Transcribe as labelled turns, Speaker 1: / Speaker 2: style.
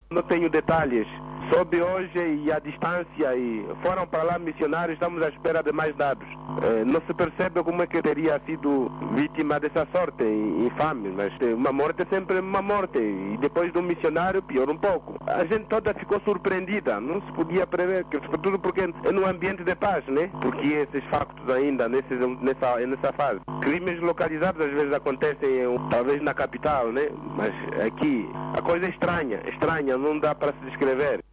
Speaker 1: Não tenho detalhes. Soube hoje e a distância e foram para lá missionários, estamos à espera de mais dados. Não se percebe como é que teria sido vítima dessa sorte infame, mas uma morte é sempre uma morte e depois de um missionário pior um pouco. A gente toda ficou surpreendida, não se podia prever, tudo porque é num ambiente de paz, né? Porque esses factos ainda nessa fase. Crimes localizados às vezes acontecem talvez na capital, né? Mas aqui a coisa é estranha, não dá para se descrever.